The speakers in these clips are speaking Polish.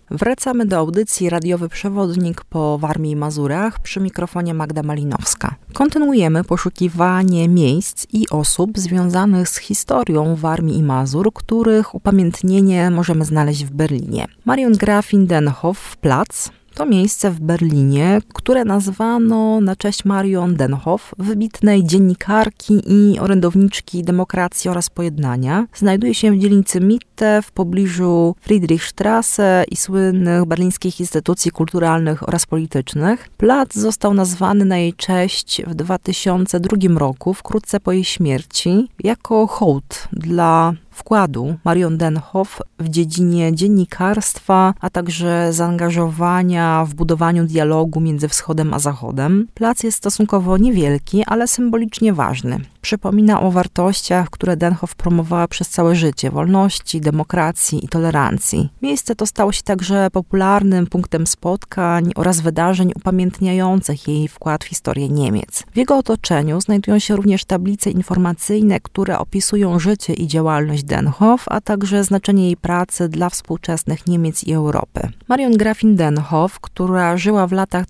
Wracamy do audycji Radiowy Przewodnik po Warmii i Mazurach, przy mikrofonie Magda Malinowska. Kontynuujemy poszukiwanie miejsc i osób związanych z historią Warmii i Mazur, których upamiętnienie możemy znaleźć w Berlinie. Marion Grafin Denhof Platz to miejsce w Berlinie, które nazwano na cześć Marion Denhof, wybitnej dziennikarki i orędowniczki demokracji oraz pojednania. Znajduje się w dzielnicy Mitte w pobliżu Friedrichstraße i słynnych berlińskich instytucji kulturalnych oraz politycznych. Plac został nazwany na jej cześć w 2002 roku, wkrótce po jej śmierci, jako hołd dla wkładu Marion Denhof w dziedzinie dziennikarstwa, a także zaangażowania w budowaniu dialogu między Wschodem a Zachodem. Plac jest stosunkowo niewielki, ale symbolicznie ważny. Przypomina o wartościach, które Denhof promowała przez całe życie: wolności, demokracji i tolerancji. Miejsce to stało się także popularnym punktem spotkań oraz wydarzeń upamiętniających jej wkład w historię Niemiec. W jego otoczeniu znajdują się również tablice informacyjne, które opisują życie i działalność Denhof, a także znaczenie jej pracy dla współczesnych Niemiec i Europy. Marion Grafin Denhof, która żyła w latach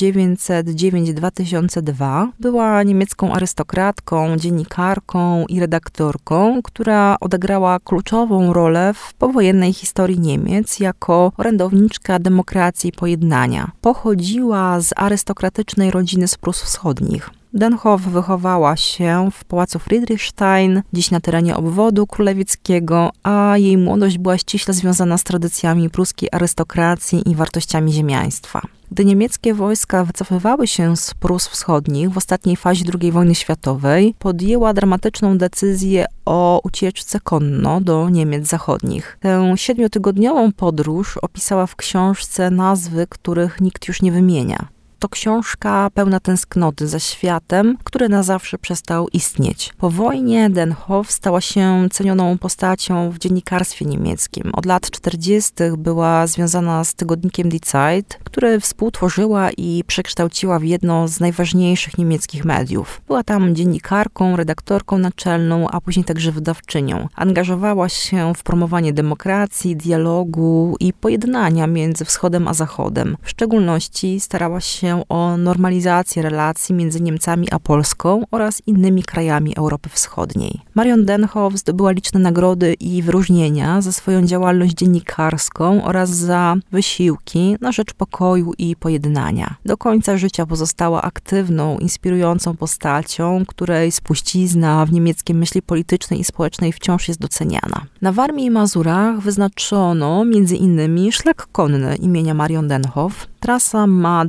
1909-2002, była niemiecką arystokratką, dziennikarką i redaktorką, która odegrała kluczową rolę w powojennej historii Niemiec jako orędowniczka demokracji i pojednania. Pochodziła z arystokratycznej rodziny z Prus Wschodnich. Denhof wychowała się w pałacu Friedrichstein, dziś na terenie obwodu królewickiego, a jej młodość była ściśle związana z tradycjami pruskiej arystokracji i wartościami ziemiaństwa. Gdy niemieckie wojska wycofywały się z Prus Wschodnich w ostatniej fazie II wojny światowej, podjęła dramatyczną decyzję o ucieczce konno do Niemiec zachodnich. Tę 7-tygodniową podróż opisała w książce, nazwy których nikt już nie wymienia. To książka pełna tęsknoty za światem, który na zawsze przestał istnieć. Po wojnie Denhof stała się cenioną postacią w dziennikarstwie niemieckim. Od lat 40. była związana z tygodnikiem Die Zeit, który współtworzyła i przekształciła w jedno z najważniejszych niemieckich mediów. Była tam dziennikarką, redaktorką naczelną, a później także wydawczynią. Angażowała się w promowanie demokracji, dialogu i pojednania między Wschodem a Zachodem. W szczególności starała się o normalizację relacji między Niemcami a Polską oraz innymi krajami Europy Wschodniej. Marion Denhof zdobyła liczne nagrody i wyróżnienia za swoją działalność dziennikarską oraz za wysiłki na rzecz pokoju i pojednania. Do końca życia pozostała aktywną, inspirującą postacią, której spuścizna w niemieckiej myśli politycznej i społecznej wciąż jest doceniana. Na Warmii i Mazurach wyznaczono m.in. szlak konny imienia Marion Denhof. Trasa ma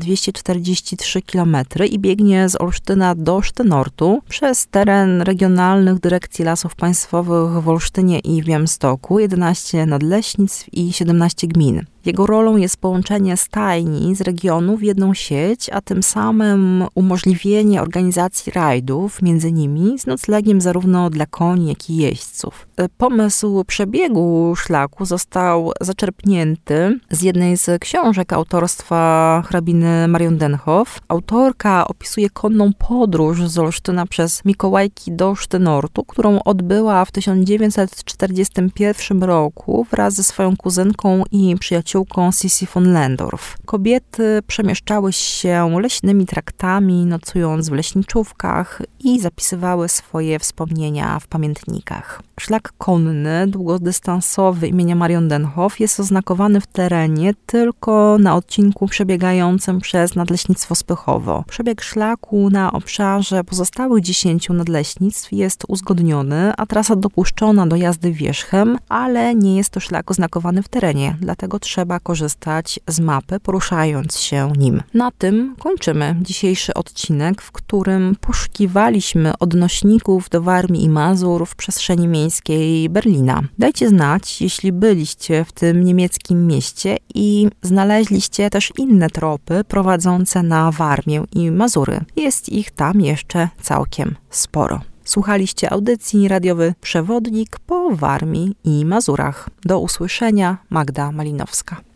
243 km i biegnie z Olsztyna do Sztynortu przez teren regionalnych dyrekcji lasów państwowych w Olsztynie i w Białymstoku, 11 nadleśnictw i 17 gmin. Jego rolą jest połączenie stajni z regionu w jedną sieć, a tym samym umożliwienie organizacji rajdów między nimi z noclegiem zarówno dla koni, jak i jeźdźców. Pomysł przebiegu szlaku został zaczerpnięty z jednej z książek autorstwa hrabiny Marion Denhof. Autorka opisuje konną podróż z Olsztyna przez Mikołajki do Sztynortu, którą odbyła w 1941 roku wraz ze swoją kuzynką i przyjaciółką Sissi von Lendorf. Kobiety przemieszczały się leśnymi traktami, nocując w leśniczówkach i zapisywały swoje wspomnienia w pamiętnikach. Szlak konny, długodystansowy imienia Marion Denhof jest oznakowany w terenie tylko na odcinku przebiegającym przez Nadleśnictwo Spychowo. Przebieg szlaku na obszarze pozostałych 10 nadleśnictw jest uzgodniony, a trasa dopuszczona do jazdy wierzchem, ale nie jest to szlak oznakowany w terenie, dlatego trzeba korzystać z mapy, poruszając się nim. Na tym kończymy dzisiejszy odcinek, w którym poszukiwaliśmy odnośników do Warmii i Mazur w przestrzeni miejskiej Berlina. Dajcie znać, jeśli byliście w tym niemieckim mieście i znaleźliście też inne tropy prowadzące na Warmię i Mazury. Jest ich tam jeszcze całkiem sporo. Słuchaliście audycji Radiowy Przewodnik po Warmii i Mazurach. Do usłyszenia, Magda Malinowska.